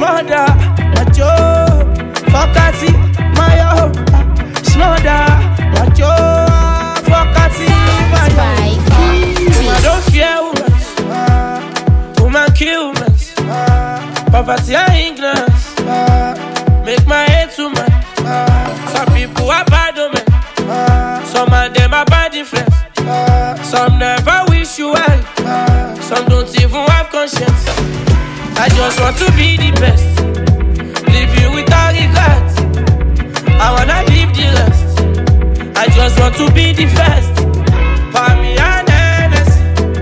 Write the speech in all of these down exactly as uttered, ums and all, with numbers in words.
Smother, macho, focati, mayo. Smother, macho, focati, mayo. I don't fear women, woman kill women. Poverty and ignorance make my head too mad. Some people are bad omen, some of them are bad influence. Some never wish you well, some don't even have conscience. I just want to be the best, living without regret. I wanna live the rest. I just want to be the first. For me and Hennessy,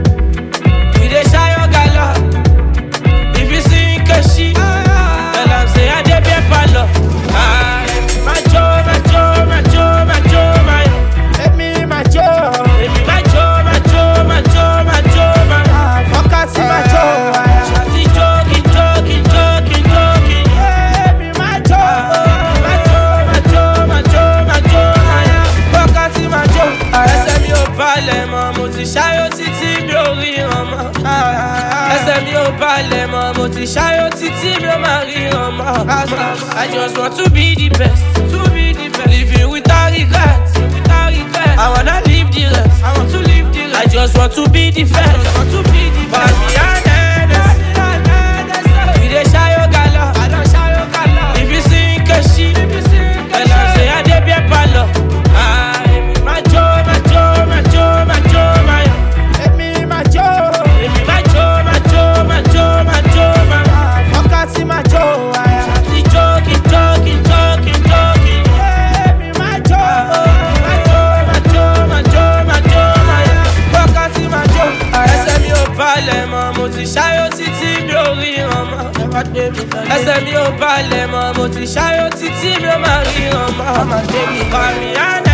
we dey shy your gala. If you sing a shit, tell them say I dey be palo. Ah, macho, macho, macho, macho, macho. Let me macho, let me macho, macho, macho, macho, macho. Focus macho. Shawty joking, joking, joking, joking. Let me macho, macho, macho, macho, macho, macho. Focus macho. Ẹsẹ̀ mi ò balẹ̀ mọ́, mo ti ṣáyọ̀ títí mi ò ríran mọ́. Ẹsẹ̀ mi ò balẹ̀ mọ́, mo ti ṣáyọ̀ títí mi ò máa ríran mọ́. I just want to be the best, to be the best. Living without regret, without regret. I wanna live the rest, I want to live the rest. I just want to be the first, I want to be the best. For me and Hennessy, we dey shy your gala, I don't shy your gala. If you sing a shit, tell them say I dey be a palo. Ah, macho, macho, macho, macho, macho. Let me macho, let me macho, macho, macho, macho, macho. Focus macho, shawty joking, joking, joking, joking. Let me macho, macho, macho, macho, macho, macho. Focus macho. Ẹsẹ̀ mi ò balẹ̀ mọ́, mo ti ṣáyọ̀ títí mi ò ríran mọ́. Ẹsẹ̀ mi ò balẹ̀ mọ́, mo ti ṣáyọ̀ títí mi ò máa ríran mọ́. Fàmì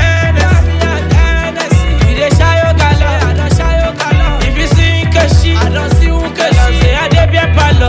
Hennessy, we dey ṣáyọ̀ gala, I don ṣáyọ̀ gala. If you sing a shit, I don see who can shit. Say I dey be a palo.